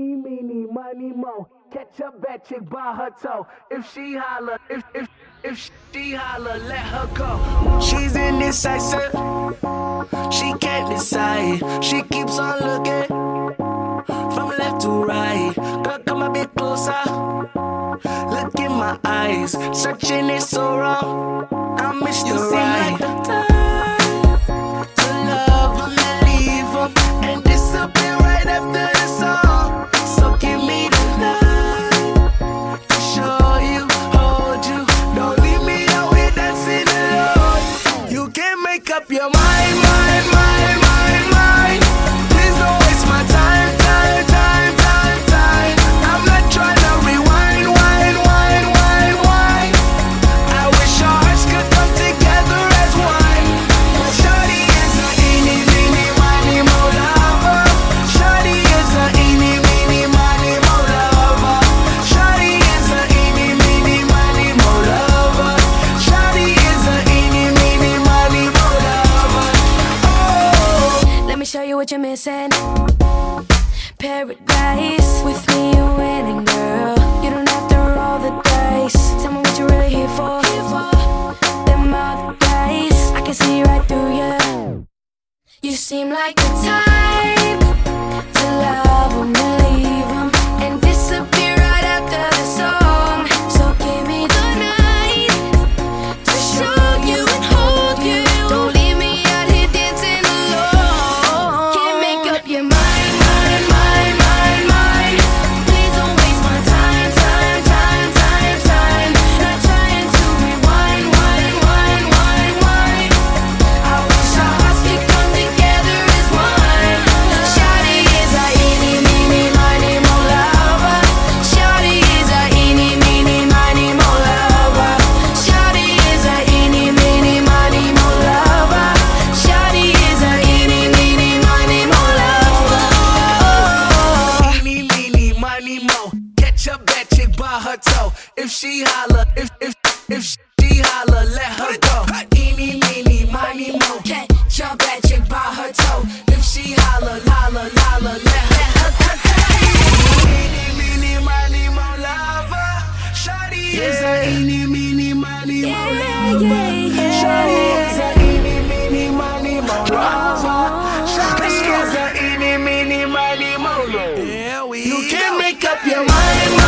Eeny, meeny, miny, mo. Catch a bad chick by her toe. If she holler, if she holler, let her go. She's indecisive. She can't decide. She keeps on looking from left to right. Girl, come a bit closer. Look in my eyes. Searching is so wrong. I missed the right. Like the time to love them and leave them and disappear right after the song. So give me the night to show you, hold you. Don't leave me out here dancing alone. You can't make up your mind, mind, mind, mind, mind. Please don't waste my time, time, time, time, time. I'm not trying to rewind, wind, wind, wind, wind. I wish our hearts could come together as one. Shawty is a eeny, meeny, miny, mo lover. Shawty is a eeny, meeny, miny, mo lover. Shawty is a eeny, meeny, miny, mo lover. Shawty is a eeny, meeny, miny, mo lover. Oh, let me show you what you're missing. Paradise, with me you're winning, girl. You don't have to roll the dice. Tell me what you're really here for. Them other guys, I can see right through you. You seem like the type to love them and leave them and disappear right after the song. So give me the night to show you and hold you. Don't leave me out here dancing alone. Can't make up your mind, mind, mind, mind, mind. Please don't waste my time, time, time, time, time. Not trying to rewind, wind, wind, wind, wind. I wish our hearts could come together as one. Shawty is a eeny, meeny, miny, mo lover. Shawty is a eeny, meeny, miny, mo lover. Shawty is a eeny, meeny, miny, mo lover. Shawty is a eeny, meeny, miny, mo lover. eeny, meeny, miny, mo. Catch a bad chick by her toe. If she holler, if she holler, let her go. Eeny, meeny, miny, mo. Catch a bad chick by her toe. If she holler, holler, holler, let her go. Eeny, meeny, miny, mo lover. Shawty is a eeny, meeny, miny, mo lover. Shawty is a eeny, meeny, miny, mo lover. Shawty is a eeny, meeny, miny, mo lover. You can't make up your mind.